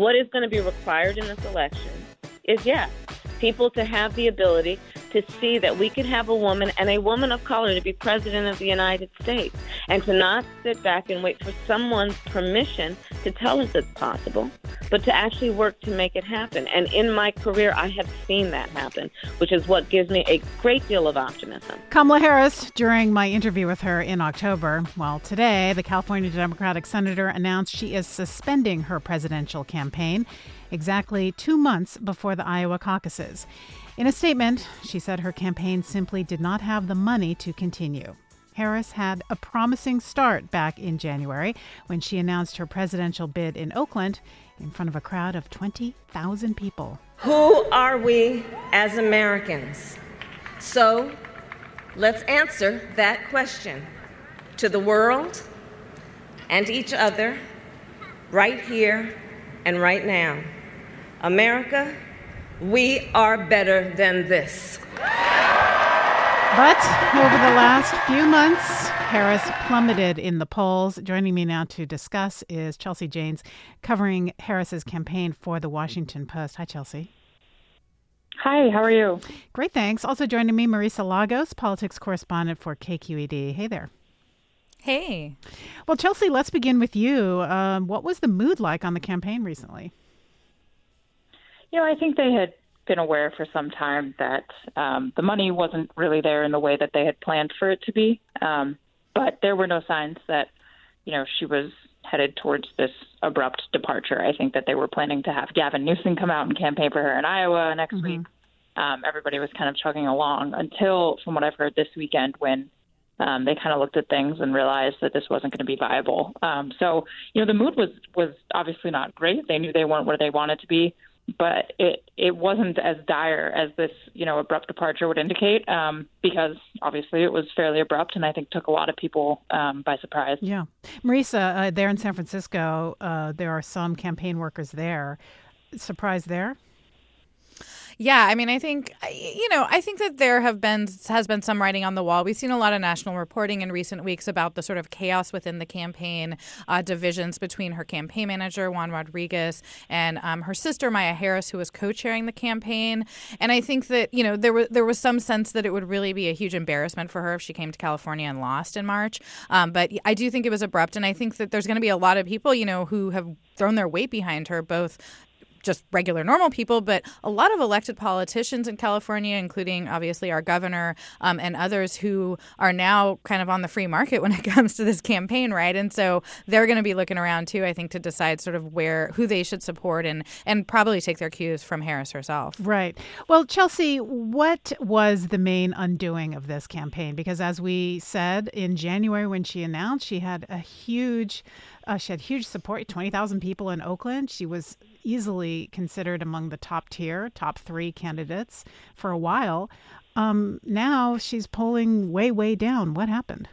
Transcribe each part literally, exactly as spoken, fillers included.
what is going to be required in this election is, yes, people to have the ability to see that we could have a woman and a woman of color to be president of the United States, and to not sit back and wait for someone's permission to tell us it's possible, but to actually work to make it happen. And in my career, I have seen that happen, which is what gives me a great deal of optimism. Kamala Harris, during my interview with her in October, well, today, the California Democratic senator announced she is suspending her presidential campaign exactly two months before the Iowa caucuses. In a statement, she said her campaign simply did not have the money to continue. Harris had a promising start back in January when she announced her presidential bid in Oakland in front of a crowd of twenty thousand people. Who are we as Americans? So let's answer that question to the world and each other right here and right now. America, we are better than this. But over the last few months, Harris plummeted in the polls. Joining me now to discuss is Chelsea Janes, covering Harris's campaign for the Washington Post. Hi, Chelsea. Hi, how are you? Great, thanks. Also joining me, Marisa Lagos, politics correspondent for K Q E D. Hey there. Hey. Well, Chelsea, let's begin with you. Um, what was the mood like on the campaign recently? You know, I think they had been aware for some time that um, the money wasn't really there in the way that they had planned for it to be. Um, but there were no signs that, you know, she was headed towards this abrupt departure. I think that they were planning to have Gavin Newsom come out and campaign for her in Iowa next mm-hmm. week. Um, everybody was kind of chugging along until, from what I've heard this weekend, when um, they kind of looked at things and realized that this wasn't going to be viable. Um, so, you know, the mood was, was obviously not great. They knew they weren't where they wanted to be. But it, it wasn't as dire as this, you know, abrupt departure would indicate, um, because obviously it was fairly abrupt and I think took a lot of people um, by surprise. Yeah. Marisa, uh, there in San Francisco, uh, there are some campaign workers there. Surprise there? Yeah, I mean, I think, you know, I think that there have been has been some writing on the wall. We've seen a lot of national reporting in recent weeks about the sort of chaos within the campaign, uh, divisions between her campaign manager, Juan Rodriguez, and um, her sister, Maya Harris, who was co-chairing the campaign. And I think that, you know, there was there was some sense that it would really be a huge embarrassment for her if she came to California and lost in March. Um, but I do think it was abrupt. And I think that there's going to be a lot of people, you know, who have thrown their weight behind her, both just regular, normal people, but a lot of elected politicians in California, including obviously our governor um, and others who are now kind of on the free market when it comes to this campaign, right? And so they're going to be looking around too, I think, to decide sort of where who they should support and and probably take their cues from Harris herself. Right. Well, Chelsea, what was the main undoing of this campaign? Because as we said in January when she announced, she had a huge Uh, she had huge support, twenty thousand people in Oakland. She was easily considered among the top tier, top three candidates for a while. Um, now she's polling way, way down. What happened?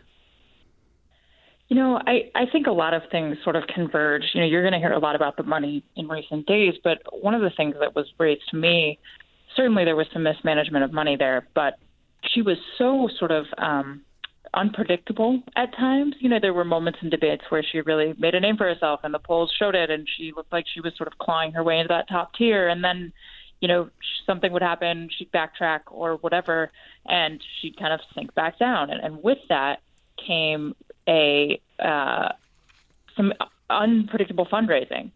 You know, I, I think a lot of things sort of converge. You know, you're going to hear a lot about the money in recent days, but one of the things that was raised to me, certainly there was some mismanagement of money there, but she was so sort of um, unpredictable at times. You know, there were moments in debates where she really made a name for herself and the polls showed it, and she looked like she was sort of clawing her way into that top tier. And then, you know, something would happen, she'd backtrack or whatever, and she'd kind of sink back down. And, and with that came a uh, some unpredictable fundraising.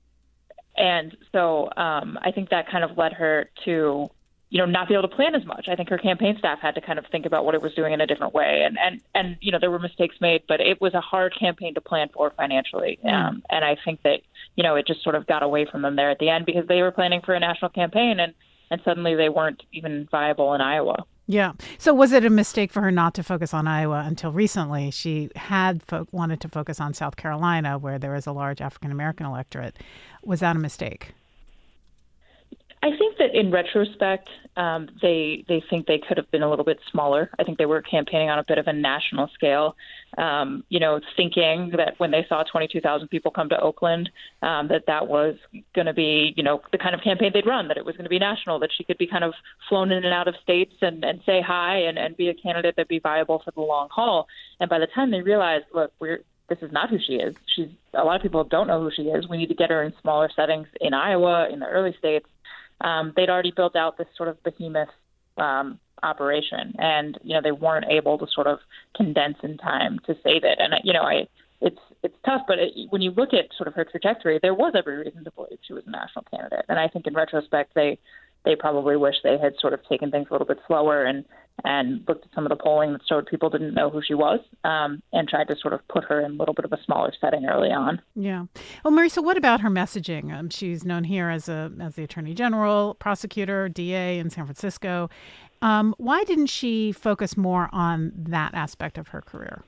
And so um, I think that kind of led her to, you know, not be able to plan as much. I think her campaign staff had to kind of think about what it was doing in a different way. And, and, and you know, there were mistakes made, but it was a hard campaign to plan for financially. Mm. Um, and I think that, you know, it just sort of got away from them there at the end because they were planning for a national campaign and, and suddenly they weren't even viable in Iowa. Yeah. So was it a mistake for her not to focus on Iowa until recently? She had fo- wanted to focus on South Carolina, where there is a large African-American electorate. Was that a mistake? I think that in retrospect, um, they they think they could have been a little bit smaller. I think they were campaigning on a bit of a national scale, um, you know, thinking that when they saw twenty-two thousand people come to Oakland, um, that that was going to be, you know, the kind of campaign they'd run, that it was going to be national, that she could be kind of flown in and out of states and, and say hi and, and be a candidate that'd be viable for the long haul. And by the time they realized, look, we're this is not who she is. She's a lot of people don't know who she is. We need to get her in smaller settings in Iowa, in the early states. Um, they'd already built out this sort of behemoth um, operation, and you know they weren't able to sort of condense in time to save it. And you know, I it's it's tough, but it, when you look at sort of her trajectory, there was every reason to believe she was a national candidate. And I think in retrospect, they they probably wish they had sort of taken things a little bit slower and and looked at some of the polling that showed people didn't know who she was, um, and tried to sort of put her in a little bit of a smaller setting early on. Yeah. Well, Marisa, what about her messaging? Um, she's known here as a as the Attorney General, prosecutor, D A in San Francisco. Um, why didn't she focus more on that aspect of her career?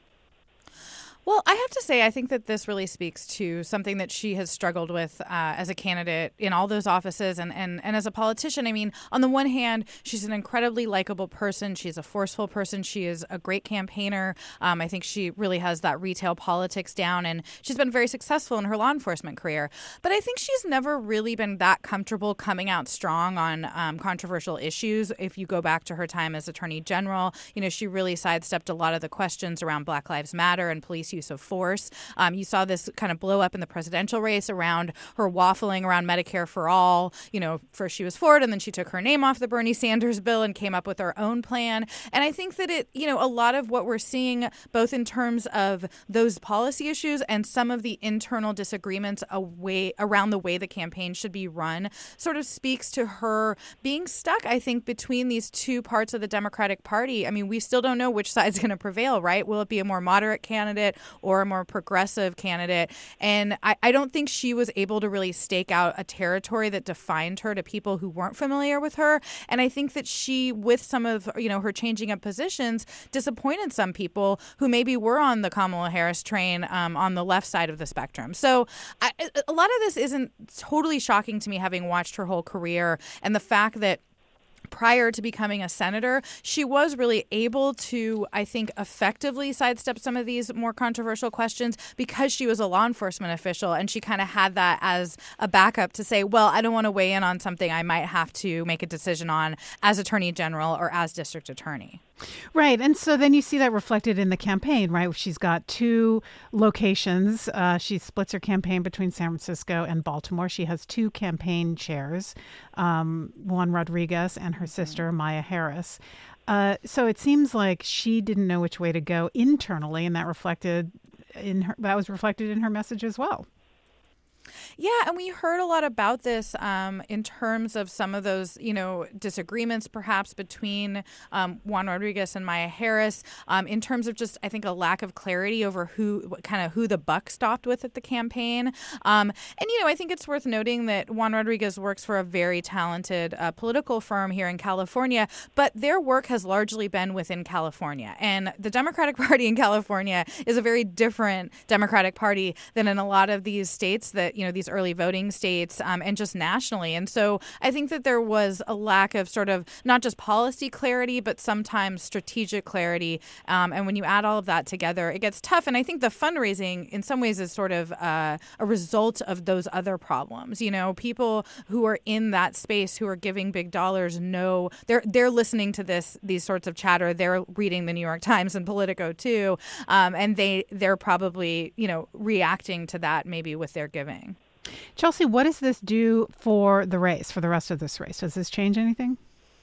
Well, I have to say, I think that this really speaks to something that she has struggled with uh, as a candidate in all those offices and, and, and as a politician. I mean, on the one hand, she's an incredibly likable person. She's a forceful person. She is a great campaigner. Um, I think she really has that retail politics down, and she's been very successful in her law enforcement career. But I think she's never really been that comfortable coming out strong on um, controversial issues. If you go back to her time as Attorney General, you know, she really sidestepped a lot of the questions around Black Lives Matter and police use of force. Um, you saw this kind of blow up in the presidential race around her waffling around Medicare for all. You know, first she was for it, and then she took her name off the Bernie Sanders bill and came up with her own plan. And I think that it, you know, a lot of what we're seeing, both in terms of those policy issues and some of the internal disagreements away around the way the campaign should be run, sort of speaks to her being stuck, I think, between these two parts of the Democratic Party. I mean, we still don't know which side's going to prevail, right? Will it be a more moderate candidate or a more progressive candidate? And I, I don't think she was able to really stake out a territory that defined her to people who weren't familiar with her. And I think that she, with some of, you know, her changing of positions, disappointed some people who maybe were on the Kamala Harris train um, on the left side of the spectrum. So I, a lot of this isn't totally shocking to me, having watched her whole career, and the fact that prior to becoming a senator, she was really able to, I think, effectively sidestep some of these more controversial questions because she was a law enforcement official, and she kind of had that as a backup to say, well, I don't want to weigh in on something I might have to make a decision on as Attorney General or as District Attorney. Right. And so then you see that reflected in the campaign, right? She's got two locations. Uh, she splits her campaign between San Francisco and Baltimore. She has two campaign chairs, um, Juan Rodriguez and her sister, Maya Harris. Uh, so it seems like she didn't know which way to go internally, and that reflected in her, that was reflected in her message as well. Yeah, and we heard a lot about this um, in terms of some of those, you know, disagreements perhaps between um, Juan Rodriguez and Maya Harris, um, in terms of just, I think, a lack of clarity over who kind of who the buck stopped with at the campaign. Um, and, you know, I think it's worth noting that Juan Rodriguez works for a very talented uh, political firm here in California, but their work has largely been within California. And the Democratic Party in California is a very different Democratic Party than in a lot of these states that, you know, these early voting states um, and just nationally. And so I think that there was a lack of sort of not just policy clarity, but sometimes strategic clarity. Um, and when you add all of that together, it gets tough. And I think the fundraising in some ways is sort of uh, a result of those other problems. You know, people who are in that space, who are giving big dollars, know they're they're listening to this these sorts of chatter. They're reading the New York Times and Politico too, um, and they they're probably, you know, reacting to that maybe with their giving. Chelsea, what does this do for the race, for the rest of this race? Does this change anything?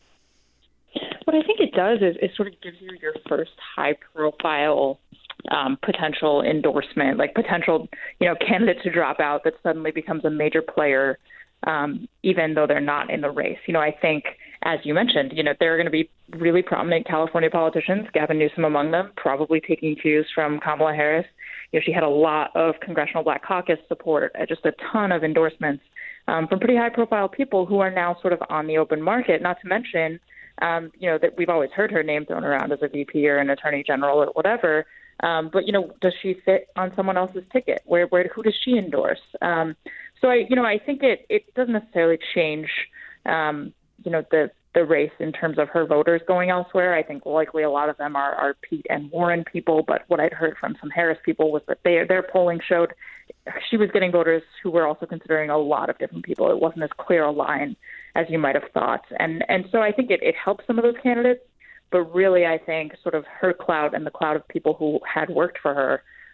What I think it does is it sort of gives you your first high-profile um, potential endorsement, like potential, you know, candidate to drop out that suddenly becomes a major player, um, even though they're not in the race. You know, I think, as you mentioned, you know, there are going to be really prominent California politicians, Gavin Newsom among them, probably taking cues from Kamala Harris. You know, she had a lot of Congressional Black Caucus support, just a ton of endorsements um, from pretty high-profile people who are now sort of on the open market, not to mention, um, you know, that we've always heard her name thrown around as a V P or an attorney general or whatever. Um, but, you know, does she fit on someone else's ticket? Where, where, who does she endorse? Um, so, I, you know, I think it, it doesn't necessarily change, um, you know, the the race in terms of her voters going elsewhere. I think likely a lot of them are, are Pete and Warren people, but what I'd heard from some Harris people was that they, their polling showed she was getting voters who were also considering a lot of different people. It wasn't as clear a line as you might have thought. And and so I think it, it helps some of those candidates, but really I think sort of her clout and the clout of people who had worked for her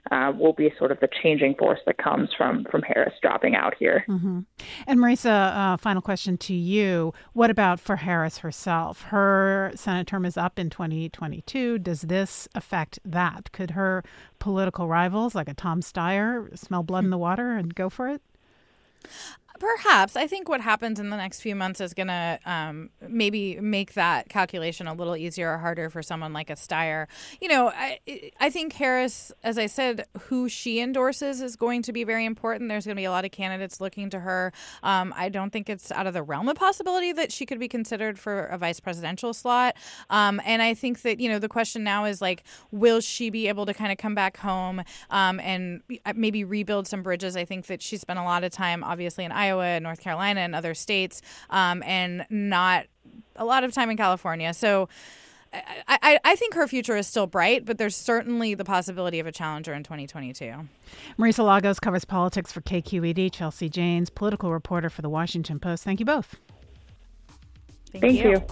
uh, will be sort of the changing force that comes from from Harris dropping out here. Mm-hmm. And Marisa, uh, final question to you. What about for Harris herself? Her Senate term is up in twenty twenty-two. Does this affect that? Could her political rivals, like a Tom Steyer, smell blood in the water and go for it? Perhaps. I think what happens in the next few months is going to um, maybe make that calculation a little easier or harder for someone like a Steyer. You know, I, I think Harris, as I said, who she endorses is going to be very important. There's going to be a lot of candidates looking to her. Um, I don't think it's out of the realm of possibility that she could be considered for a vice presidential slot. Um, and I think that, you know, the question now is like, will she be able to kind of come back home um, and maybe rebuild some bridges? I think that she spent a lot of time, obviously, in Iowa, North Carolina, and other states, um, and not a lot of time in California. So I, I, I think her future is still bright, but there's certainly the possibility of a challenger in twenty twenty-two. Marisa Lagos covers politics for K Q E D. Chelsea Janes, political reporter for The Washington Post. Thank you both. Thank, Thank you. you.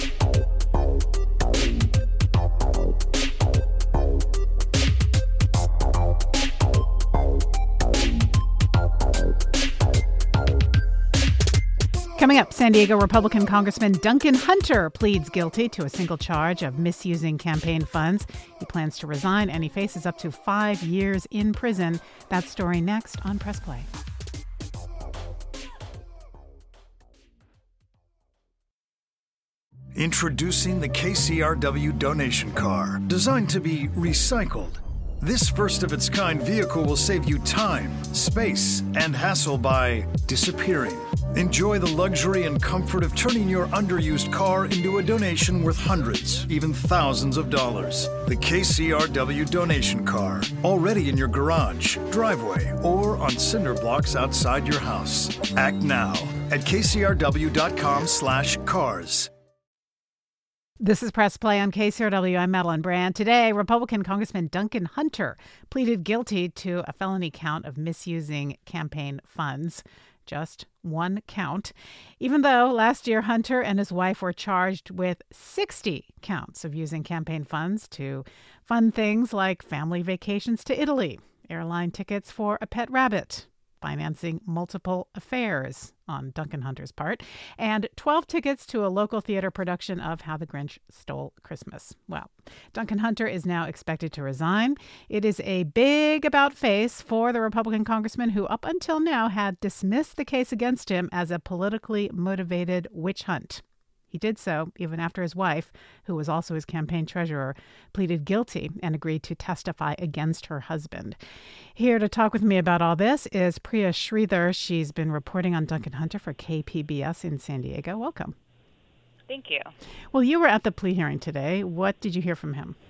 Coming up, San Diego Republican Congressman Duncan Hunter pleads guilty to a single charge of misusing campaign funds. He plans to resign and he faces up to five years in prison. That story next on Press Play. Introducing the K C R W donation car, designed to be recycled. This first-of-its-kind vehicle will save you time, space, and hassle by disappearing. Enjoy the luxury and comfort of turning your underused car into a donation worth hundreds, even thousands of dollars. The K C R W donation car, already in your garage, driveway, or on cinder blocks outside your house. Act now at kcrw.com slash cars. This is Press Play on K C R W. I'm Madeline Brand. Today, Republican Congressman Duncan Hunter pleaded guilty to a felony count of misusing campaign funds. Just one count. Even though last year Hunter and his wife were charged with sixty counts of using campaign funds to fund things like family vacations to Italy, airline tickets for a pet rabbit, financing multiple affairs on Duncan Hunter's part, and twelve tickets to a local theater production of How the Grinch Stole Christmas. Well, Duncan Hunter is now expected to resign. It is a big about face for the Republican congressman who up until now had dismissed the case against him as a politically motivated witch hunt. He did so even after his wife, who was also his campaign treasurer, pleaded guilty and agreed to testify against her husband. Here to talk with me about all this is Priya Sridhar. She's been reporting on Duncan Hunter for K P B S in San Diego. Welcome. Thank you. Well, you were at the plea hearing today. What did you hear from him?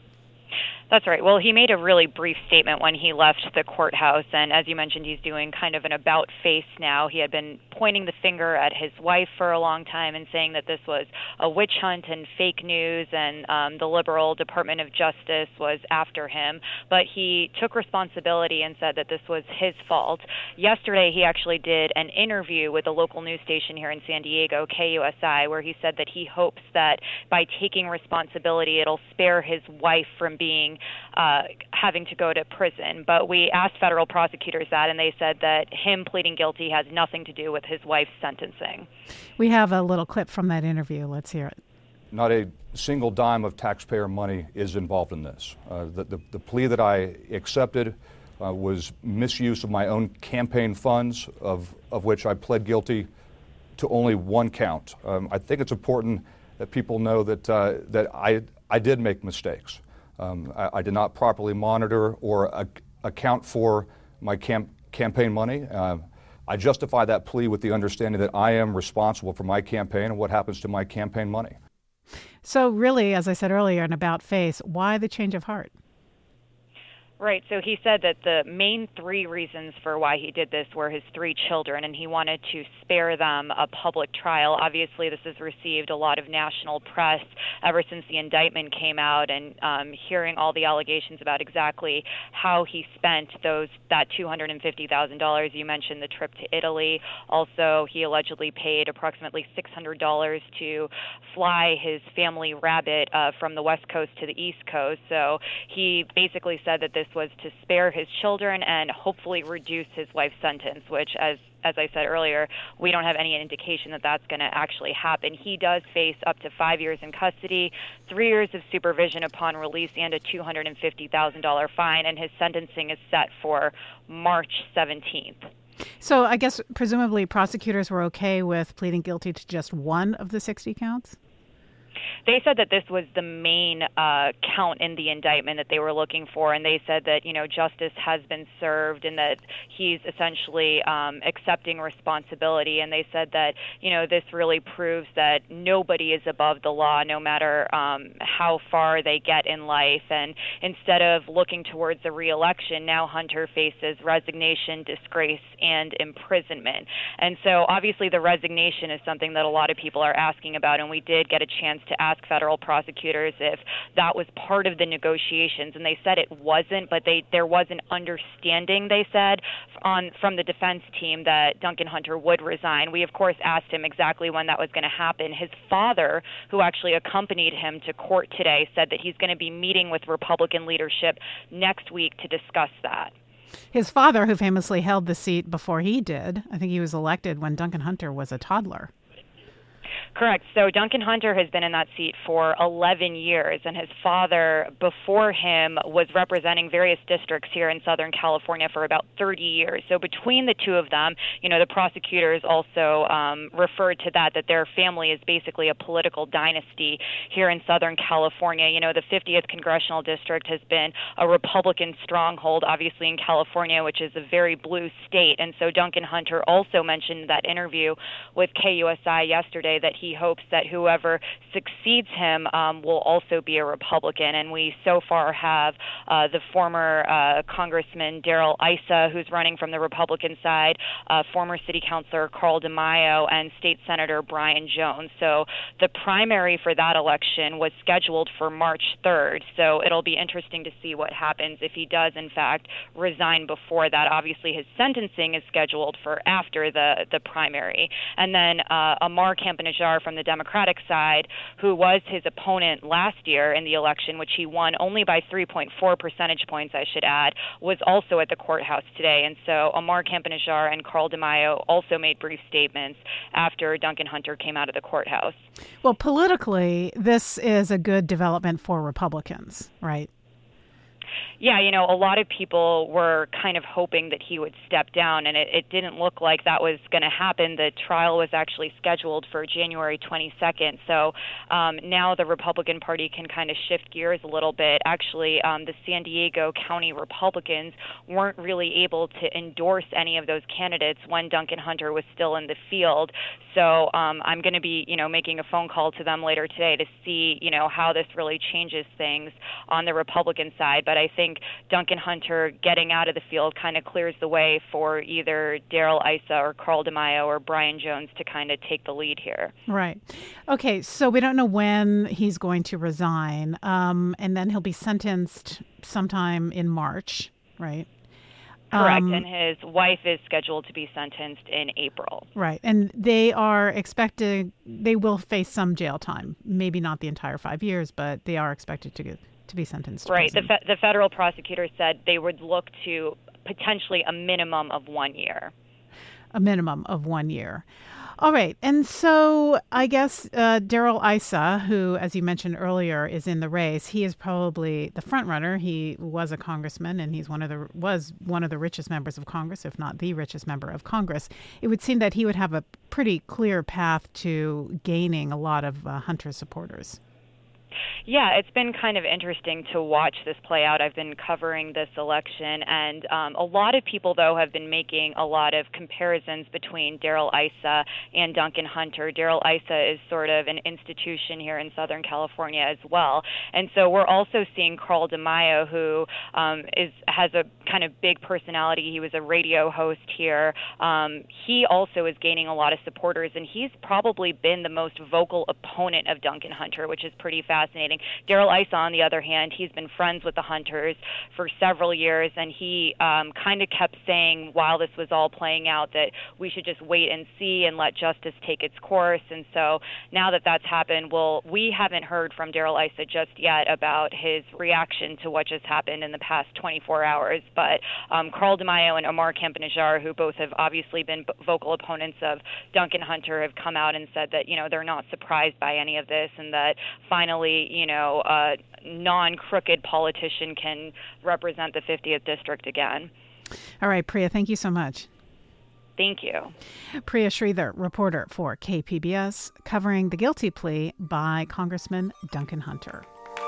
That's right. Well, he made a really brief statement when he left the courthouse, and as you mentioned, he's doing kind of an about face now. He had been pointing the finger at his wife for a long time and saying that this was a witch hunt and fake news, and um, the liberal Department of Justice was after him. But he took responsibility and said that this was his fault. Yesterday, he actually did an interview with a local news station here in San Diego, K U S I, where he said that he hopes that by taking responsibility, it'll spare his wife from being Uh, having to go to prison. But we asked federal prosecutors that, and they said that him pleading guilty has nothing to do with his wife's sentencing. We have a little clip from that interview. Let's hear it. Not a single dime of taxpayer money is involved in this. Uh, the, the, the plea that I accepted uh, was misuse of my own campaign funds, of, of which I pled guilty to only one count. Um, I think it's important that people know that, uh, that I, I did make mistakes. Um, I, I did not properly monitor or ac- account for my camp- campaign money. Uh, I justify that plea with the understanding that I am responsible for my campaign and what happens to my campaign money. So really, as I said earlier, an about face, why the change of heart? Right. So he said that the main three reasons for why he did this were his three children, and he wanted to spare them a public trial. Obviously, this has received a lot of national press ever since the indictment came out, and um, hearing all the allegations about exactly how he spent those that two hundred fifty thousand dollars. You mentioned the trip to Italy. Also, he allegedly paid approximately six hundred dollars to fly his family rabbit uh, from the West Coast to the East Coast. So he basically said that this was to spare his children and hopefully reduce his wife's sentence, which, as as I said earlier, we don't have any indication that that's going to actually happen. He does face up to five years in custody, three years of supervision upon release, and a two hundred fifty thousand dollars fine, and his sentencing is set for March seventeenth. So I guess presumably prosecutors were okay with pleading guilty to just one of the sixty counts? They said that this was the main uh, count in the indictment that they were looking for, and they said that, you know, justice has been served and that he's essentially um, accepting responsibility. And they said that, you know, this really proves that nobody is above the law, no matter um, how far they get in life. And instead of looking towards a re-election, now Hunter faces resignation, disgrace, and imprisonment. And so obviously the resignation is something that a lot of people are asking about, and we did get a chance to ask federal prosecutors if that was part of the negotiations, and they said it wasn't, but they there was an understanding, they said, on from the defense team that Duncan Hunter would resign. We, of course, asked him exactly when that was going to happen. His father, who actually accompanied him to court today, said that he's going to be meeting with Republican leadership next week to discuss that. His father, who famously held the seat before he did, I think he was elected when Duncan Hunter was a toddler. Correct. So Duncan Hunter has been in that seat for eleven years, and his father before him was representing various districts here in Southern California for about thirty years. So between the two of them, you know, the prosecutors also um, referred to that, that their family is basically a political dynasty here in Southern California. You know, the fiftieth Congressional District has been a Republican stronghold, obviously, in California, which is a very blue state. And so Duncan Hunter also mentioned in that interview with K U S I yesterday that he hopes that whoever succeeds him um, will also be a Republican. And we so far have uh, the former uh, Congressman Darrell Issa, who's running from the Republican side, uh, former City Councilor Carl DeMaio, and State Senator Brian Jones. So the primary for that election was scheduled for March third. So it'll be interesting to see what happens if he does, in fact, resign before that. Obviously, his sentencing is scheduled for after the, the primary. And then uh, Amar Campanajjar from the Democratic side, who was his opponent last year in the election, which he won only by three point four percentage points, I should add, was also at the courthouse today. And so Amar Campanajjar and Carl DeMaio also made brief statements after Duncan Hunter came out of the courthouse. Well, politically, this is a good development for Republicans, right? Yeah, you know, a lot of people were kind of hoping that he would step down, and it, it didn't look like that was going to happen. The trial was actually scheduled for January twenty-second. So um, now the Republican Party can kind of shift gears a little bit. Actually, um, the San Diego County Republicans weren't really able to endorse any of those candidates when Duncan Hunter was still in the field. So um, I'm going to be, you know, making a phone call to them later today to see, you know, how this really changes things on the Republican side. But I think Duncan Hunter getting out of the field kind of clears the way for either Darrell Issa or Carl DeMaio or Brian Jones to kind of take the lead here. Right. Okay, so we don't know when he's going to resign, um, and then he'll be sentenced sometime in March, right? Correct, Um, and his wife is scheduled to be sentenced in April. Right, and they are expected, they will face some jail time, maybe not the entire five years, but they are expected to get to be sentenced. Right. The, prison. fe- the federal prosecutor said they would look to potentially a minimum of one year. A minimum of one year. All right. And so I guess uh, Darrell Issa, who, as you mentioned earlier, is in the race, he is probably the front runner. He was a congressman, and he's one of the was one of the richest members of Congress, if not the richest member of Congress. It would seem that he would have a pretty clear path to gaining a lot of uh, Hunter supporters. Yeah, it's been kind of interesting to watch this play out. I've been covering this election, and um, a lot of people, though, have been making a lot of comparisons between Darrell Issa and Duncan Hunter. Darrell Issa is sort of an institution here in Southern California as well. And so we're also seeing Carl DeMaio, who um, is has a kind of big personality. He was a radio host here. Um, he also is gaining a lot of supporters, and he's probably been the most vocal opponent of Duncan Hunter, which is pretty fascinating. Darrell Issa, on the other hand, he's been friends with the Hunters for several years, and he um, kind of kept saying while this was all playing out that we should just wait and see and let justice take its course. And so now that that's happened, well, we haven't heard from Darrell Issa just yet about his reaction to what just happened in the past twenty-four hours. But um, Carl DeMaio and Omar Campa-Najjar, who both have obviously been vocal opponents of Duncan Hunter, have come out and said that, you know, they're not surprised by any of this, and that finally, you know, a non-crooked politician can represent the fiftieth District again. All right, Priya, thank you so much. Thank you. Priya Sridhar, reporter for K P B S, covering the guilty plea by Congressman Duncan Hunter.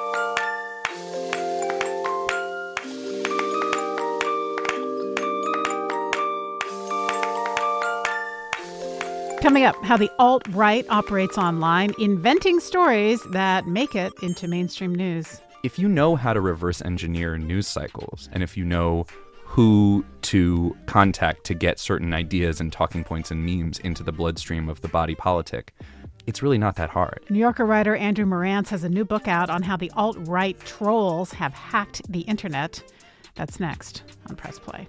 Coming up, how the alt-right operates online, inventing stories that make it into mainstream news. If you know how to reverse engineer news cycles, and if you know who to contact to get certain ideas and talking points and memes into the bloodstream of the body politic, it's really not that hard. New Yorker writer Andrew Marantz has a new book out on how the alt-right trolls have hacked the internet. That's next on Press Play.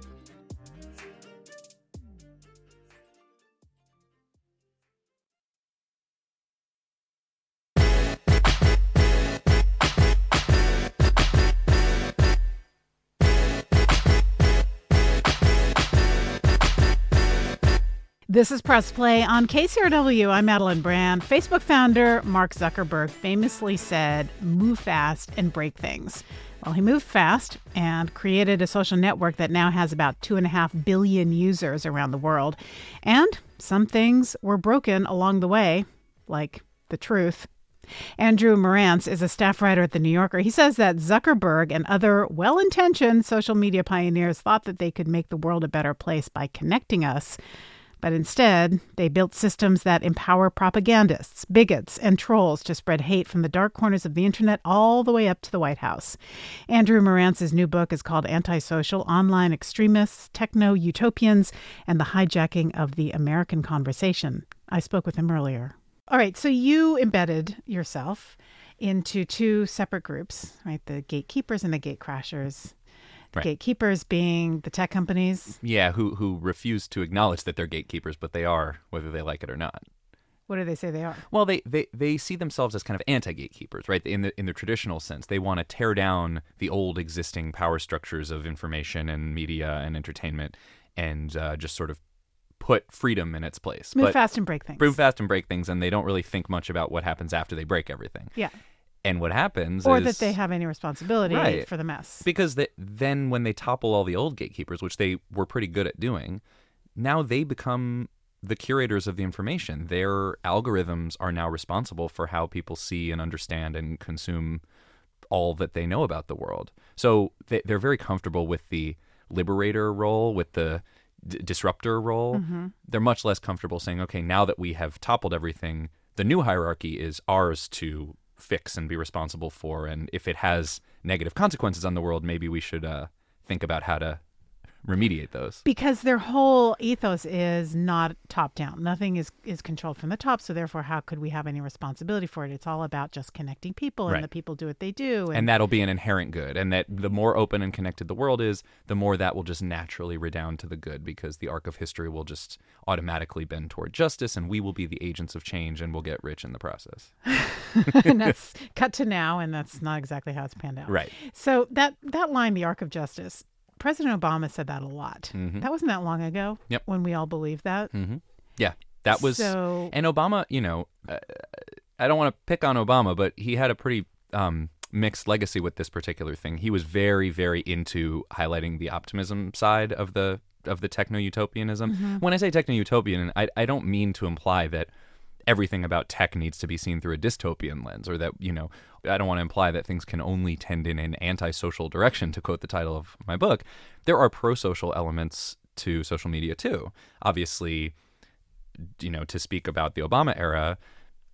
This is Press Play on K C R W. I'm Madeline Brand. Facebook founder Mark Zuckerberg famously said, "Move fast and break things." Well, he moved fast and created a social network that now has about two and a half billion users around the world. And some things were broken along the way, like the truth. Andrew Marantz is a staff writer at The New Yorker. He says that Zuckerberg and other well-intentioned social media pioneers thought that they could make the world a better place by connecting us. But instead, they built systems that empower propagandists, bigots, and trolls to spread hate from the dark corners of the internet all the way up to the White House. Andrew Marantz's new book is called Antisocial: Online Extremists, Techno-Utopians, and the Hijacking of the American Conversation. I spoke with him earlier. All right, so you embedded yourself into two separate groups, right? The gatekeepers and the gatecrashers. The right. Gatekeepers being the tech companies. Yeah, who who refuse to acknowledge that they're gatekeepers, but they are, whether they like it or not. What do they say they are? Well, they, they, they see themselves as kind of anti-gatekeepers, right? In the in the traditional sense, they want to tear down the old existing power structures of information and media and entertainment, and uh, just sort of put freedom in its place. Move but fast and break things. Move fast and break things, and they don't really think much about what happens after they break everything. Yeah. And what happens or is... Or that they have any responsibility right. for the mess. Because they, then when they topple all the old gatekeepers, which they were pretty good at doing, now they become the curators of the information. Their algorithms are now responsible for how people see and understand and consume all that they know about the world. So they, they're very comfortable with the liberator role, with the d- disruptor role. Mm-hmm. They're much less comfortable saying, okay, now that we have toppled everything, the new hierarchy is ours to fix and be responsible for, and if it has negative consequences on the world, maybe we should uh, think about how to remediate those. Because their whole ethos is not top-down. Nothing is, is controlled from the top, so therefore how could we have any responsibility for it? It's all about just connecting people, and right. the people do what they do. And, and that'll be an inherent good, and that the more open and connected the world is, the more that will just naturally redound to the good, because the arc of history will just automatically bend toward justice, and we will be the agents of change, and we'll get rich in the process. And that's cut to now, and that's not exactly how it's panned out. Right. So that, that line, the arc of justice, President Obama said that a lot. Mm-hmm. That wasn't that long ago yep. when we all believed that. Mm-hmm. Yeah, that was... So, and Obama, you know, uh, I don't want to pick on Obama, but he had a pretty um, mixed legacy with this particular thing. He was very, very into highlighting the optimism side of the of the techno-utopianism. Mm-hmm. When I say techno-utopian, I, I don't mean to imply that everything about tech needs to be seen through a dystopian lens, or that, you know, I don't want to imply that things can only tend in an antisocial direction, to quote the title of my book. There are pro-social elements to social media too. Obviously, you know, to speak about the Obama era,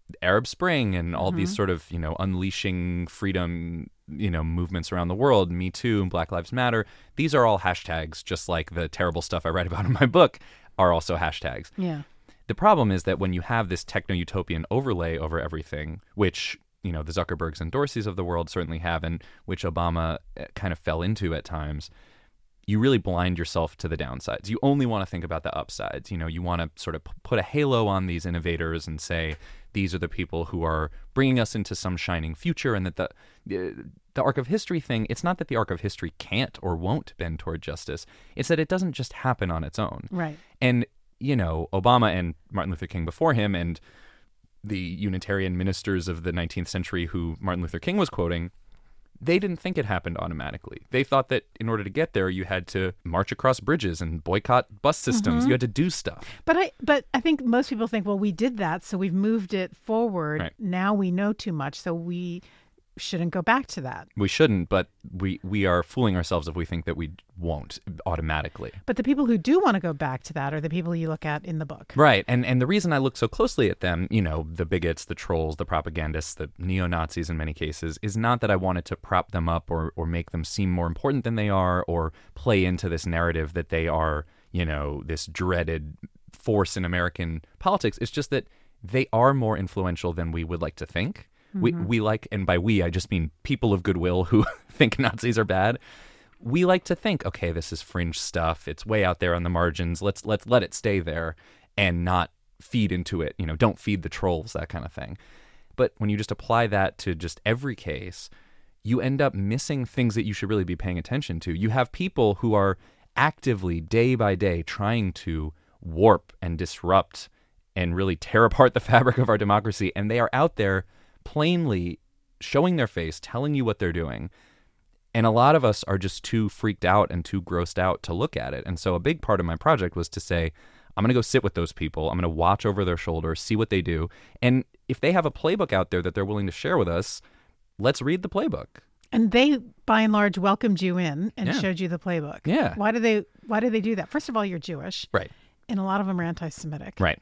Arab Spring and all Mm-hmm. these sort of, you know, unleashing freedom, you know, movements around the world, Me Too and Black Lives Matter, these are all hashtags, just like the terrible stuff I write about in my book are also hashtags. Yeah. The problem is that when you have this techno-utopian overlay over everything, which, you know, the Zuckerbergs and Dorseys of the world certainly have, and which Obama kind of fell into at times, you really blind yourself to the downsides. You only want to think about the upsides. You know, you want to sort of p- put a halo on these innovators and say, these are the people who are bringing us into some shining future, and that the, the the arc of history thing, it's not that the arc of history can't or won't bend toward justice. It's that it doesn't just happen on its own. Right. And, you know, Obama and Martin Luther King before him and the Unitarian ministers of the nineteenth century who Martin Luther King was quoting, they didn't think it happened automatically. They thought that in order to get there, you had to march across bridges and boycott bus systems. Mm-hmm. You had to do stuff. But I but I think most people think, well, we did that, so we've moved it forward. Right. Now we know too much, so we shouldn't go back to that. We shouldn't, but we, we are fooling ourselves if we think that we won't automatically. But the people who do want to go back to that are the people you look at in the book. Right. And and the reason I look so closely at them, you know, the bigots, the trolls, the propagandists, the neo-Nazis in many cases, is not that I wanted to prop them up or, or make them seem more important than they are or play into this narrative that they are, you know, this dreaded force in American politics. It's just that they are more influential than we would like to think. We we like, and by we, I just mean people of goodwill who think Nazis are bad. We like to think, okay, this is fringe stuff. It's way out there on the margins. Let's let's let it stay there and not feed into it. You know, don't feed the trolls, that kind of thing. But when you just apply that to just every case, you end up missing things that you should really be paying attention to. You have people who are actively, day by day, trying to warp and disrupt and really tear apart the fabric of our democracy, and they are out there plainly showing their face, telling you what they're doing. And a lot of us are just too freaked out and too grossed out to look at it. And so a big part of my project was to say, I'm going to go sit with those people. I'm going to watch over their shoulder, see what they do. And if they have a playbook out there that they're willing to share with us, let's read the playbook. And they, by and large, welcomed you in and Yeah. showed you the playbook. Yeah. Why do they Why do they do that? First of all, you're Jewish. Right. And a lot of them are anti-Semitic. Right.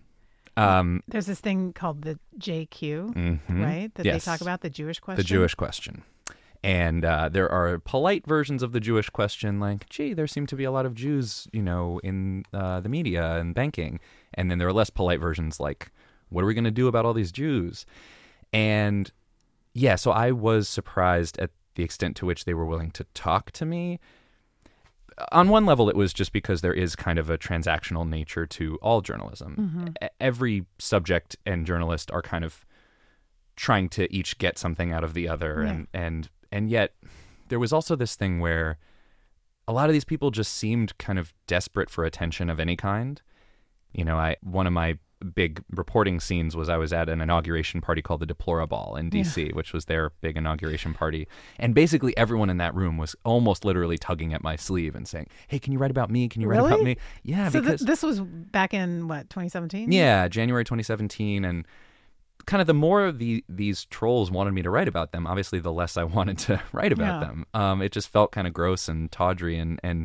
Um, There's this thing called the J Q, mhm. right? That Yes. they talk about, the Jewish question. The Jewish question. And uh, there are polite versions of the Jewish question, like, gee, there seem to be a lot of Jews, you know, in uh, the media and banking. And then there are less polite versions, like, what are we going to do about all these Jews? And yeah, so I was surprised at the extent to which they were willing to talk to me. On one level, it was just because there is kind of a transactional nature to all journalism. Mm-hmm. E- Every subject and journalist are kind of trying to each get something out of the other. Yeah. And, and, and yet there was also this thing where a lot of these people just seemed kind of desperate for attention of any kind. You know, I one of my big reporting scenes was I was at an inauguration party called the Deploraball in D C, yeah. which was their big inauguration party. And basically everyone in that room was almost literally tugging at my sleeve and saying, hey, can you write about me? Can you really? write about me? Yeah. So because th- this was back in, what, twenty seventeen? Yeah, January twenty seventeen. And kind of the more of the, these trolls wanted me to write about them, obviously the less I wanted to write about Yeah. them. Um, it just felt kind of gross and tawdry, and, and,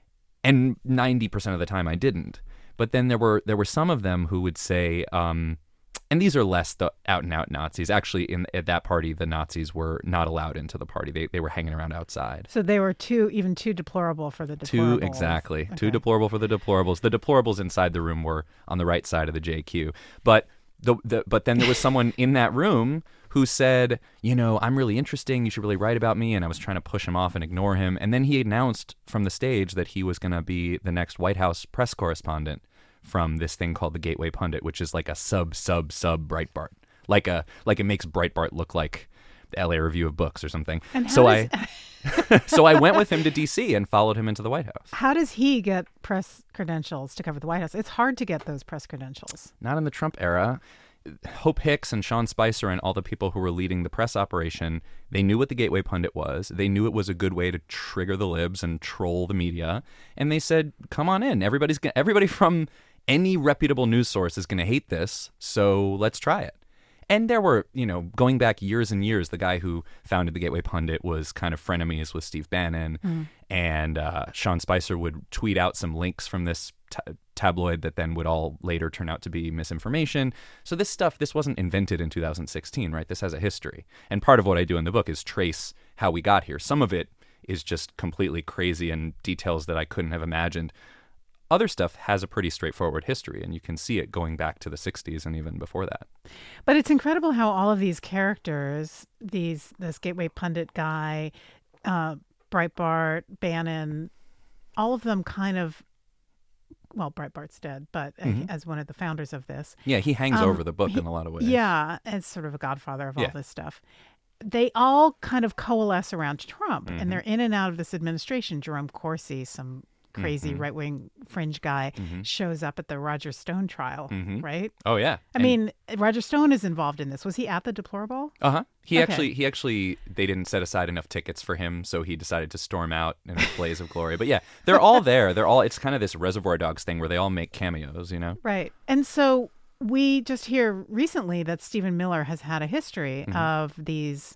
and ninety percent of the time I didn't. But then there were there were some of them who would say, um, and these are less the out and out Nazis. Actually, in at that party, the Nazis were not allowed into the party. They they were hanging around outside. So they were too even too deplorable for the deplorables. Too exactly Okay. too deplorable for the deplorables. The deplorables inside the room were on the right side of the J Q. But the, the but then there was someone in that room who said, you know, I'm really interesting. You should really write about me. And I was trying to push him off and ignore him. And then he announced from the stage that he was going to be the next White House press correspondent from this thing called the Gateway Pundit, which is like a sub, sub, sub Breitbart. Like a like it makes Breitbart look like the L A Review of Books or something. And how so does, I so I went with him to D C and followed him into the White House. How does he get press credentials to cover the White House? It's hard to get those press credentials. Not in the Trump era. Hope Hicks and Sean Spicer and all the people who were leading the press operation, they knew what the Gateway Pundit was. They knew it was a good way to trigger the libs and troll the media. And they said, come on in. Everybody's gonna, everybody from any reputable news source is going to hate this, so let's try it. And there were, you know, going back years and years, the guy who founded the Gateway Pundit was kind of frenemies with Steve Bannon. Mm. And uh, Sean Spicer would tweet out some links from this t- tabloid that then would all later turn out to be misinformation. So this stuff, this wasn't invented in two thousand sixteen, right? This has a history. And part of what I do in the book is trace how we got here. Some of it is just completely crazy and details that I couldn't have imagined. Other stuff has a pretty straightforward history, and you can see it going back to the sixties and even before that. But it's incredible how all of these characters, these this Gateway Pundit guy, uh, Breitbart, Bannon, all of them kind of, well, Breitbart's dead, but mm-hmm. as one of the founders of this. Yeah, he hangs um, over the book he, in a lot of ways. Yeah, as sort of a godfather of yeah. all this stuff. They all kind of coalesce around Trump, mm-hmm. and they're in and out of this administration. Jerome Corsi, some crazy mm-hmm. right-wing fringe guy, mm-hmm. shows up at the Roger Stone trial, mm-hmm. right? Oh yeah. I and, mean, Roger Stone is involved in this. Was he at the Deplorable? Uh-huh. He okay. actually, he actually, they didn't set aside enough tickets for him, so he decided to storm out in a blaze of glory. But yeah, they're all there. They're all. It's kind of this Reservoir Dogs thing where they all make cameos, you know? Right. And so we just hear recently that Stephen Miller has had a history mm-hmm. of these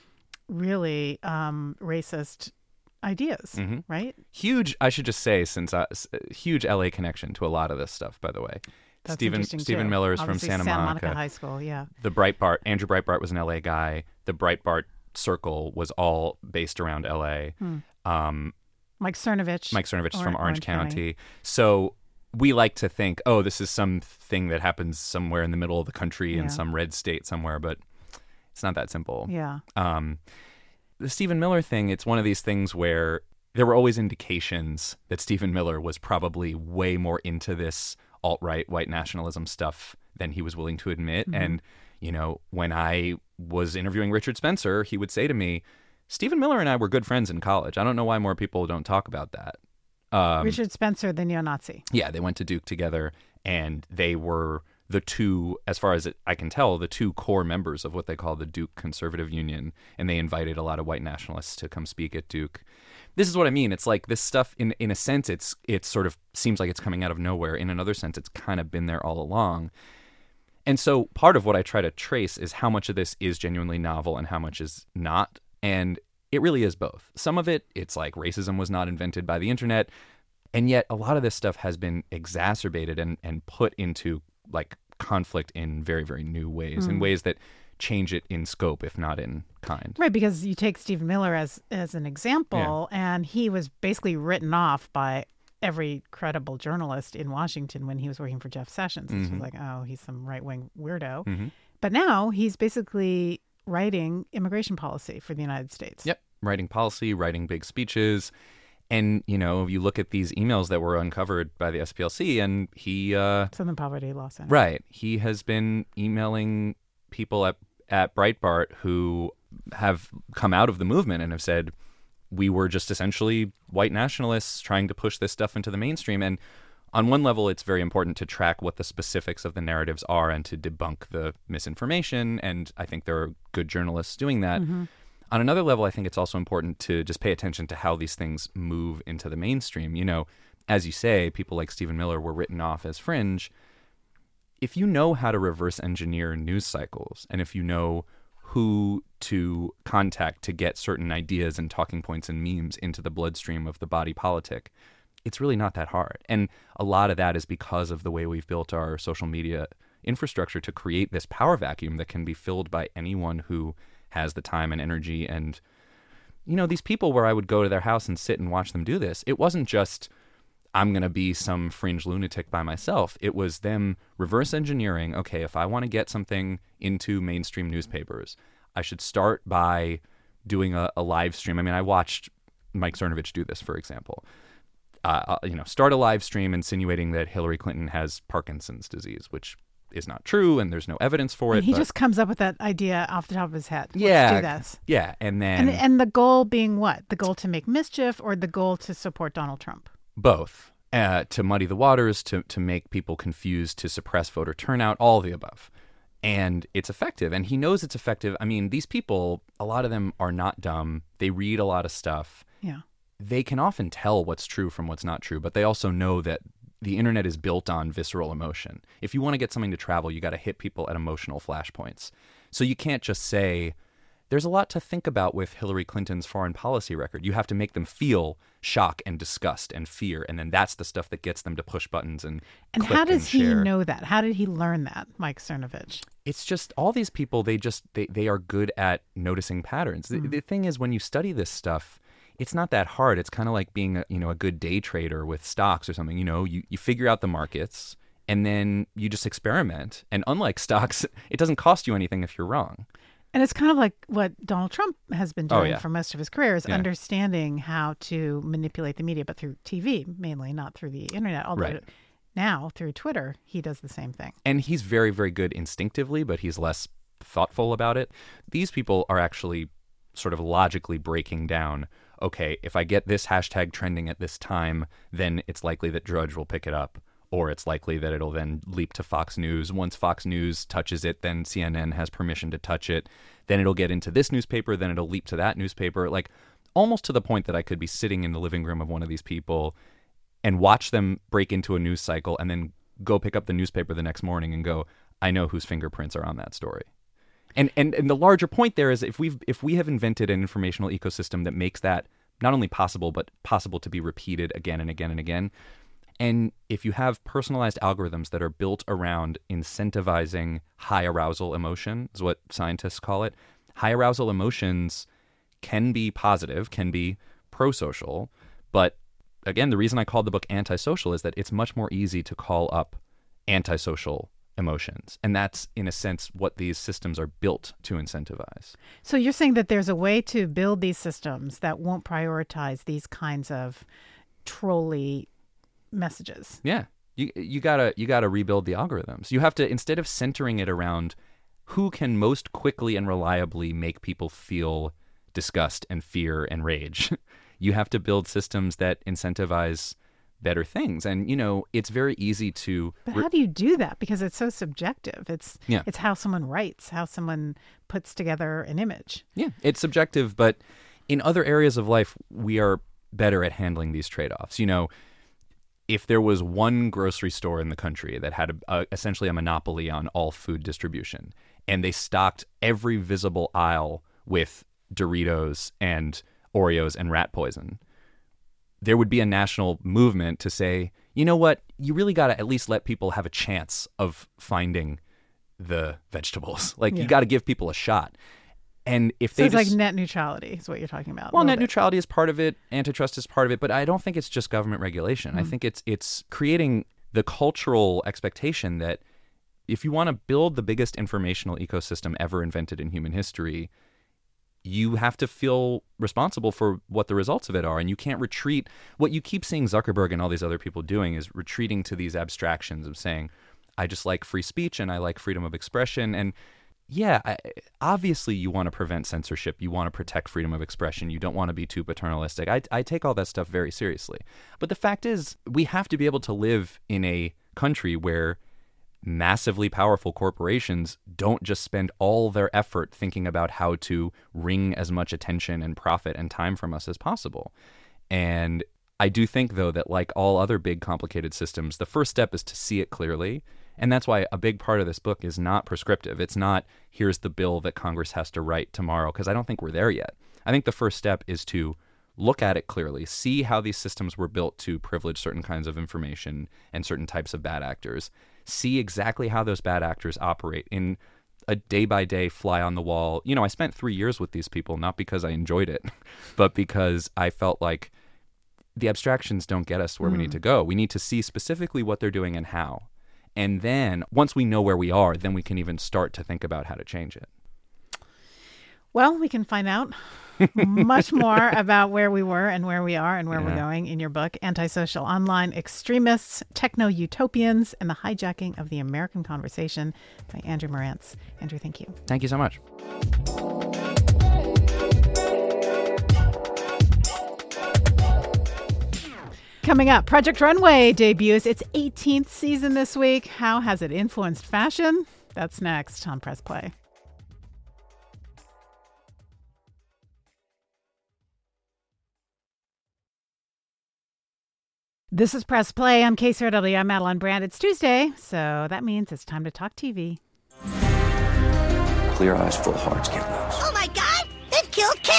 really um, racist ideas, mm-hmm. right? Huge, I should just say, since I, huge L A connection to a lot of this stuff, by the way. That's Stephen Stephen Miller is Obviously from Santa, Santa Monica. Monica High School, yeah. The Breitbart, Andrew Breitbart was an L A guy. The Breitbart circle was all based around L A. Hmm. Um, Mike Cernovich. Mike Cernovich is from Orange, Orange County. County. So we like to think, oh, this is something that happens somewhere in the middle of the country yeah. in some red state somewhere, but it's not that simple. Yeah. Um, the Stephen Miller thing, it's one of these things where there were always indications that Stephen Miller was probably way more into this alt-right white nationalism stuff than he was willing to admit. Mm-hmm. And, you know, when I was interviewing Richard Spencer, he would say to me, Stephen Miller and I were good friends in college. I don't know why more people don't talk about that. Um, Richard Spencer, the neo-Nazi. Yeah, they went to Duke together, and they were the two, as far as I can tell, the two core members of what they call the Duke Conservative Union, and they invited a lot of white nationalists to come speak at Duke. This is what I mean. It's like this stuff, in in a sense, it's it sort of seems like it's coming out of nowhere. In another sense, it's kind of been there all along. And so part of what I try to trace is how much of this is genuinely novel and how much is not. And it really is both. Some of it, it's like racism was not invented by the internet. And yet a lot of this stuff has been exacerbated and, and put into like conflict in very, very new ways, mm. in ways that change it in scope, if not in kind. Right, because you take Stephen Miller as as an example, yeah. and he was basically written off by every credible journalist in Washington when he was working for Jeff Sessions. Mm-hmm. It was like, oh, he's some right-wing weirdo. Mm-hmm. But now he's basically writing immigration policy for the United States. Yep, writing policy, writing big speeches. And, you know, you look at these emails that were uncovered by the S P L C, and he... Uh, Southern Poverty Law Center. Right. He has been emailing people at at Breitbart who have come out of the movement and have said, we were just essentially white nationalists trying to push this stuff into the mainstream. And on one level, it's very important to track what the specifics of the narratives are and to debunk the misinformation. And I think there are good journalists doing that. Mm-hmm. On another level, I think it's also important to just pay attention to how these things move into the mainstream. You know, as you say, people like Stephen Miller were written off as fringe. If you know how to reverse engineer news cycles, and if you know who to contact to get certain ideas and talking points and memes into the bloodstream of the body politic, it's really not that hard. And a lot of that is because of the way we've built our social media infrastructure to create this power vacuum that can be filled by anyone who has the time and energy. And, you know, these people where I would go to their house and sit and watch them do this, it wasn't just, I'm going to be some fringe lunatic by myself. It was them reverse engineering, okay, if I want to get something into mainstream newspapers, I should start by doing a, a live stream. I mean, I watched Mike Cernovich do this, for example. Uh, you know, start a live stream insinuating that Hillary Clinton has Parkinson's disease, which is not true, and there's no evidence for it. And he but... just comes up with that idea off the top of his head. Let's yeah, do this. Yeah, and then... And, and the goal being what? The goal to make mischief or the goal to support Donald Trump? Both. Uh, to muddy the waters, to, to make people confused, to suppress voter turnout, all of the above. And it's effective, and he knows it's effective. I mean, these people, a lot of them are not dumb. They read a lot of stuff. Yeah. They can often tell what's true from what's not true, but they also know that the internet is built on visceral emotion. If you want to get something to travel, you got to hit people at emotional flashpoints. So you can't just say, there's a lot to think about with Hillary Clinton's foreign policy record. You have to make them feel shock and disgust and fear, and then that's the stuff that gets them to push buttons and And click how does and he share. know that? How did he learn that, Mike Cernovich? It's just all these people, they just they, they are good at noticing patterns. Mm. The, the thing is, when you study this stuff, it's not that hard. It's kind of like being a, you know, a good day trader with stocks or something. You know, you, you figure out the markets and then you just experiment. And unlike stocks, it doesn't cost you anything if you're wrong. And it's kind of like what Donald Trump has been doing Oh, yeah. for most of his career, is Yeah. understanding how to manipulate the media, but through T V mainly, not through the internet. Although Right. now through Twitter, he does the same thing. And he's very, very good instinctively, but he's less thoughtful about it. These people are actually sort of logically breaking down, okay, if I get this hashtag trending at this time, then it's likely that Drudge will pick it up, or it's likely that it'll then leap to Fox News. Once Fox News touches it, then C N N has permission to touch it. Then it'll get into this newspaper, then it'll leap to that newspaper, like almost to the point that I could be sitting in the living room of one of these people and watch them break into a news cycle and then go pick up the newspaper the next morning and go, I know whose fingerprints are on that story. And, and and the larger point there is if we've if we have invented an informational ecosystem that makes that not only possible, but possible to be repeated again and again and again, and if you have personalized algorithms that are built around incentivizing high arousal emotion, is what scientists call it, high arousal emotions can be positive, can be pro-social, but again, the reason I called the book Antisocial is that it's much more easy to call up antisocial emotions. And that's, in a sense, what these systems are built to incentivize. So you're saying that there's a way to build these systems that won't prioritize these kinds of trolly messages. Yeah. You you gotta you gotta rebuild the algorithms. You have to, instead of centering it around who can most quickly and reliably make people feel disgust and fear and rage, you have to build systems that incentivize better things. And, you know, it's very easy to... But how do you do that? Because it's so subjective. It's Yeah. it's how someone writes, how someone puts together an image. Yeah, it's subjective, but in other areas of life, we are better at handling these trade-offs. You know, if there was one grocery store in the country that had a, a, essentially a monopoly on all food distribution, and they stocked every visible aisle with Doritos and Oreos and rat poison, there would be a national movement to say, you know what, you really got to at least let people have a chance of finding the vegetables. Like, Yeah. you got to give people a shot. And if So they it's just, like net neutrality is what you're talking about. a well, little net bit. neutrality is part of it, antitrust is part of it, but I don't think it's just government regulation. I Mm. think it's it's creating the cultural expectation that if you want to build the biggest informational ecosystem ever invented in human history, you have to feel responsible for what the results of it are. And you can't retreat. What you keep seeing Zuckerberg and all these other people doing is retreating to these abstractions of saying, I just like free speech and I like freedom of expression. And yeah, I, obviously you want to prevent censorship. You want to protect freedom of expression. You don't want to be too paternalistic. I, I take all that stuff very seriously. But the fact is, we have to be able to live in a country where massively powerful corporations don't just spend all their effort thinking about how to wring as much attention and profit and time from us as possible. And I do think, though, that like all other big complicated systems, the first step is to see it clearly. And that's why a big part of this book is not prescriptive. It's not, here's the bill that Congress has to write tomorrow, because I don't think we're there yet. I think the first step is to look at it clearly, see how these systems were built to privilege certain kinds of information and certain types of bad actors, see exactly how those bad actors operate in a day-by-day fly-on-the-wall. You know, I spent three years with these people, not because I enjoyed it, but because I felt like the abstractions don't get us where Mm. we need to go. We need to see specifically what they're doing and how. And then once we know where we are, then we can even start to think about how to change it. Well, we can find out much more about where we were and where we are and where we're Yeah. going in your book, Antisocial: Online Extremists, Techno-Utopians, and the Hijacking of the American Conversation by Andrew Marantz. Andrew, thank you. Thank you so much. Coming up, Project Runway debuts its eighteenth season this week. How has it influenced fashion? That's next on Press Play. This is Press Play on K C R W. I'm Madeline Brand. It's Tuesday, so that means it's time to talk T V. Clear eyes, full hearts, get loose. Oh my God!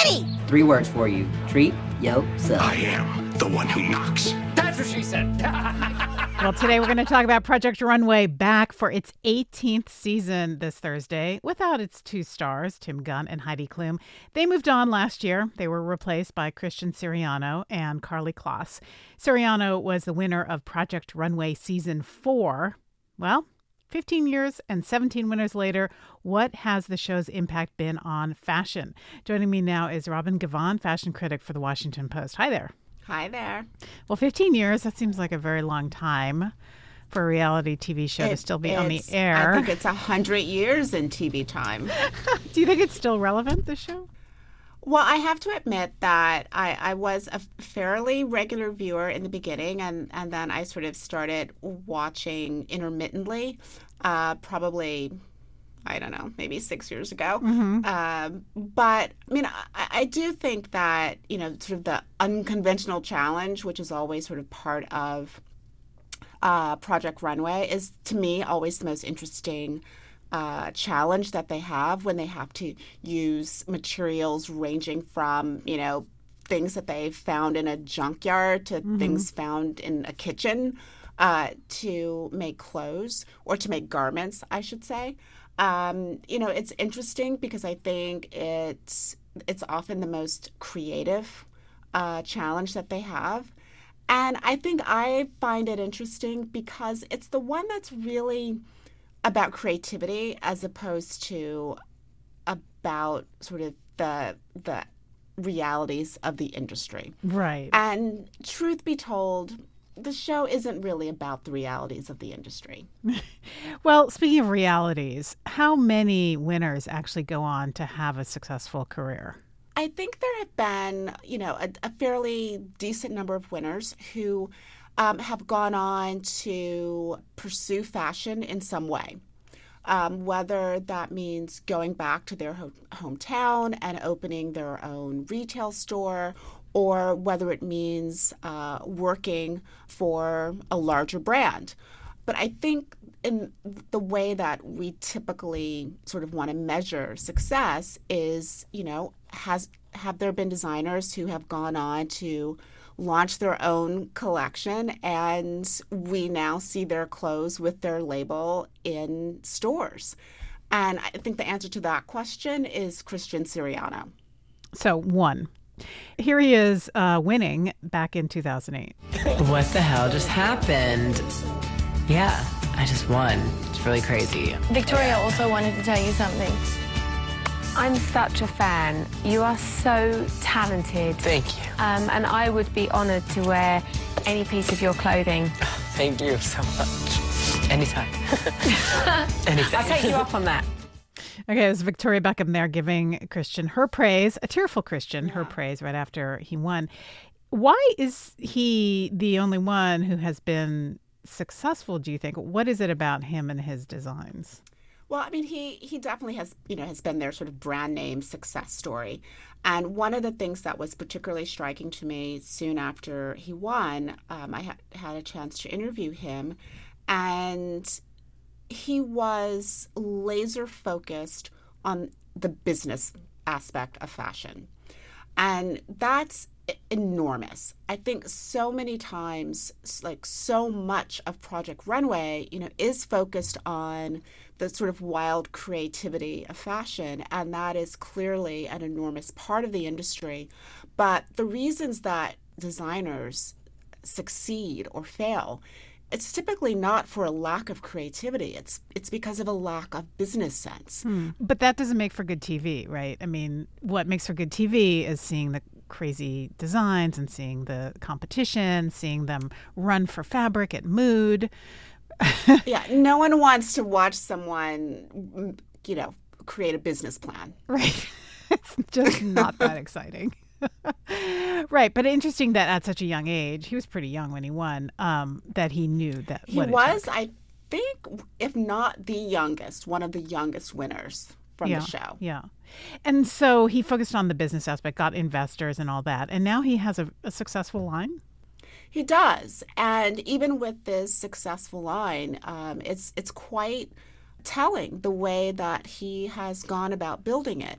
ready! Three words for you. Treat yourself. I am the one who knocks. That's what she said. Well, today we're going to talk about Project Runway back for its eighteenth season this Thursday without its two stars, Tim Gunn and Heidi Klum. They moved on last year. They were replaced by Christian Siriano and Carly Kloss. Siriano was the winner of Project Runway Season four. Well, fifteen years and seventeen winners later, what has the show's impact been on fashion? Joining me now is Robin Givhan, fashion critic for The Washington Post. Hi there. Hi there. Well, fifteen years, that seems like a very long time for a reality T V show it, to still be on the air. I think it's one hundred years in T V time. Do you think it's still relevant, this show? Well, I have to admit that I, I was a fairly regular viewer in the beginning, and, and then I sort of started watching intermittently, uh, probably, I don't know, maybe six years ago. Mm-hmm. Um, but, I mean, I, I do think that, you know, sort of the unconventional challenge, which is always sort of part of uh, Project Runway, is, to me, always the most interesting Uh, challenge that they have when they have to use materials ranging from, you know, things that they found in a junkyard to Mm-hmm. things found in a kitchen uh, to make clothes or to make garments, I should say. Um, you know, it's interesting because I think it's it's often the most creative uh, challenge that they have. And I think I find it interesting because it's the one that's really about creativity as opposed to about sort of the the realities of the industry. Right. And truth be told, the show isn't really about the realities of the industry. Well, speaking of realities, how many winners actually go on to have a successful career? I think there have been, you know, a, a fairly decent number of winners who Um, have gone on to pursue fashion in some way, um, whether that means going back to their ho- hometown and opening their own retail store, or whether it means uh, working for a larger brand. But I think in the way that we typically sort of want to measure success is, you know, has have there been designers who have gone on to launch their own collection, and we now see their clothes with their label in stores? And I think the answer to that question is Christian Siriano. So, one. Here he is uh, winning back in two thousand eight. What the hell just happened? Yeah, I just won. It's really crazy. Victoria also wanted to tell you something. I'm such a fan. You are so talented. Thank you. Um, and I would be honored to wear any piece of your clothing. Thank you so much. Anytime. Anytime. I'll take you up on that. Okay, it was Victoria Beckham there giving Christian her praise, a tearful Christian, Yeah. her praise right after he won. Why is he the only one who has been successful, do you think? What is it about him and his designs? Well, I mean, he he definitely has, you know, has been their sort of brand name success story. And one of the things that was particularly striking to me soon after he won, um, I ha- had a chance to interview him, and he was laser focused on the business aspect of fashion. And that's enormous. I think so many times, like so much of Project Runway, you know, is focused on the sort of wild creativity of fashion, and that is clearly an enormous part of the industry. But the reasons that designers succeed or fail, it's typically not for a lack of creativity. It's it's because of a lack of business sense. Hmm. But that doesn't make for good T V, right? I mean, what makes for good T V is seeing the crazy designs and seeing the competition, seeing them run for fabric at Mood. Yeah, no one wants to watch someone, you know, create a business plan. Right. It's just not that exciting. Right. But interesting that at such a young age, he was pretty young when he won, um, that he knew that. He what it was, took. I think, if not the youngest, one of the youngest winners from yeah, the show. Yeah. And so he focused on the business aspect, got investors and all that. And now he has a, a successful line. He does. And even with this successful line, um, it's it's quite telling the way that he has gone about building it.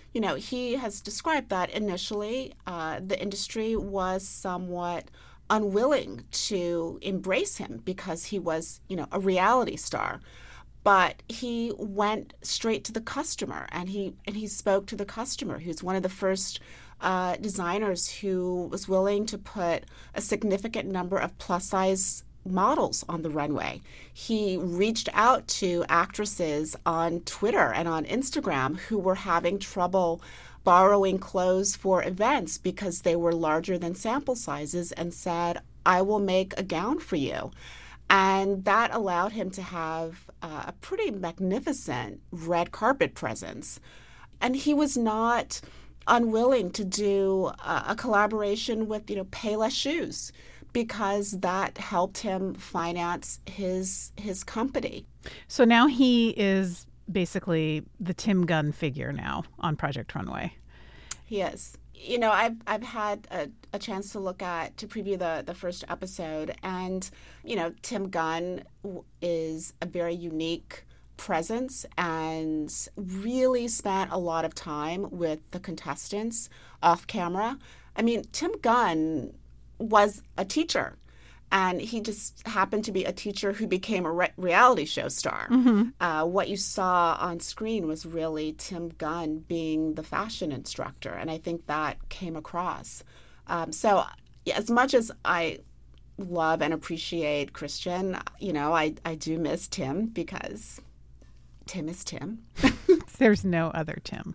you know, he has described that initially uh, the industry was somewhat unwilling to embrace him because he was, you know, a reality star. But he went straight to the customer, and he and he spoke to the customer, who's one of the first uh, designers who was willing to put a significant number of plus-size models on the runway. He reached out to actresses on Twitter and on Instagram who were having trouble borrowing clothes for events because they were larger than sample sizes, and said, I will make a gown for you. And that allowed him to have uh, a pretty magnificent red carpet presence. And he was not unwilling to do a, a collaboration with, you know, Payless Shoes, because that helped him finance his his company. So now he is basically the Tim Gunn figure now on Project Runway. He is. You know, I've I've had a, a chance to look at, to preview the, the first episode, and, you know, Tim Gunn is a very unique presence and really spent a lot of time with the contestants off camera. I mean, Tim Gunn was a teacher, and he just happened to be a teacher who became a re- reality show star. Mm-hmm. Uh, what you saw on screen was really Tim Gunn being the fashion instructor, and I think that came across. Um, so yeah, as much as I love and appreciate Christian, you know, I, I do miss Tim, because Tim is Tim. There's no other Tim.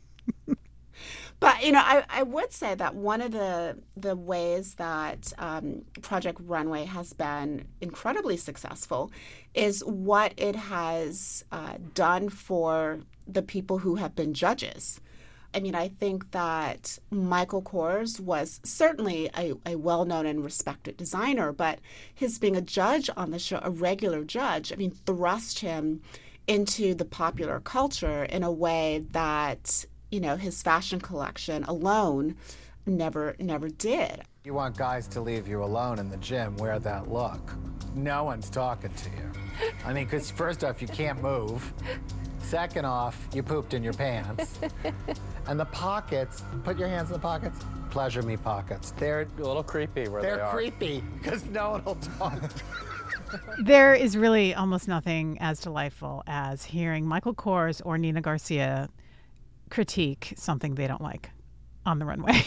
But, you know, I, I would say that one of the the ways that um, Project Runway has been incredibly successful is what it has uh, done for the people who have been judges. I mean, I think that Michael Kors was certainly a, a well-known and respected designer, but his being a judge on the show, a regular judge, I mean, thrust him into the popular culture in a way that, you know, his fashion collection alone never never did. You want guys to leave you alone in the gym, wear that look. No one's talking to you. I mean, because first off, you can't move. Second off, you pooped in your pants. And the pockets, put your hands in the pockets. Pleasure me pockets. They're a little creepy where they are. They're creepy because no one will talk. There is really almost nothing as delightful as hearing Michael Kors or Nina Garcia critique something they don't like on the runway.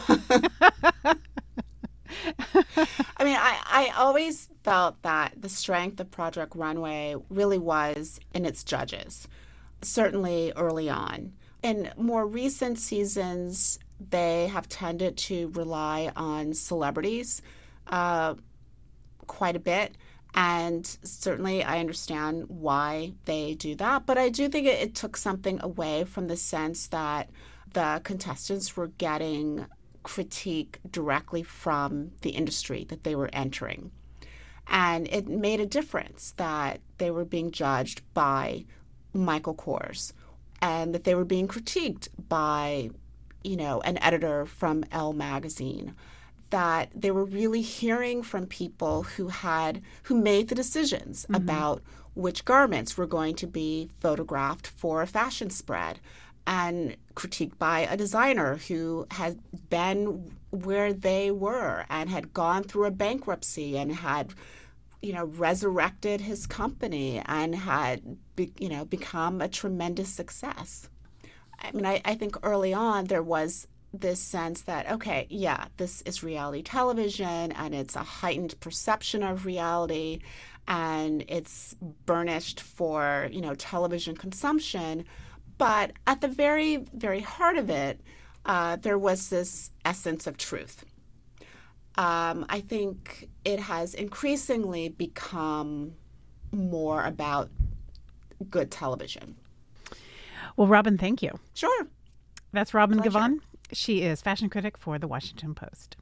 I mean, I, I always felt that the strength of Project Runway really was in its judges, certainly early on. In more recent seasons, they have tended to rely on celebrities uh, quite a bit. And certainly I understand why they do that. But I do think it, it took something away from the sense that the contestants were getting critique directly from the industry that they were entering. And it made a difference that they were being judged by Michael Kors and that they were being critiqued by, you know, an editor from Elle magazine. That they were really hearing from people who had who made the decisions mm-hmm. about which garments were going to be photographed for a fashion spread, and critiqued by a designer who had been where they were and had gone through a bankruptcy and had, you know, resurrected his company and had, be, you know, become a tremendous success. I mean, I, I think early on there was this sense that, okay, yeah, this is reality television and it's a heightened perception of reality and it's burnished for, you know, television consumption. But at the very, very heart of it, uh, there was this essence of truth. Um, I think it has increasingly become more about good television. Well, Robin, thank you. Sure. That's Robin Pleasure. Givhan. She is fashion critic for The Washington Post.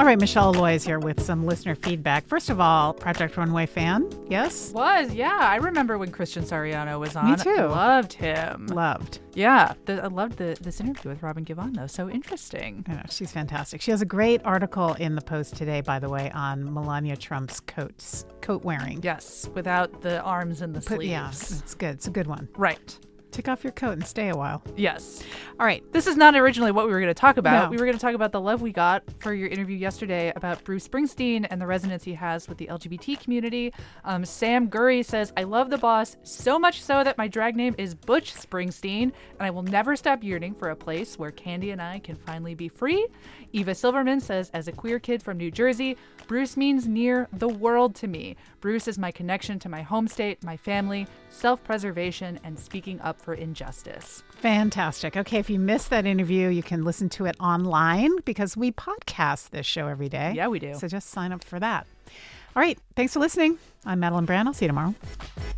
All right, Michelle Alloy is here with some listener feedback. First of all, Project Runway fan, yes? Was, yeah. I remember when Christian Siriano was on. Me too. Loved him. Loved. Yeah. The, I loved the, this interview with Robin Givhan, though. So interesting. I know, she's fantastic. She has a great article in the Post today, by the way, on Melania Trump's coats, coat wearing. Yes, without the arms and the Put, sleeves. yeah, it's good. It's a good one. Right. Take off your coat and stay a while. Yes. All right. This is not originally what we were going to talk about. No. We were going to talk about the love we got for your interview yesterday about Bruce Springsteen and the resonance he has with the L G B T community. Um, Sam Gurry says, I love the boss so much so that my drag name is Butch Springsteen, and I will never stop yearning for a place where Candy and I can finally be free. Eva Silverman says, as a queer kid from New Jersey, Bruce means near the world to me. Bruce is my connection to my home state, my family, self-preservation, and speaking up for injustice. Fantastic. Okay, if you missed that interview, you can listen to it online because we podcast this show every day. Yeah, we do. So just sign up for that. All right, thanks for listening. I'm Madeline Brand. I'll see you tomorrow.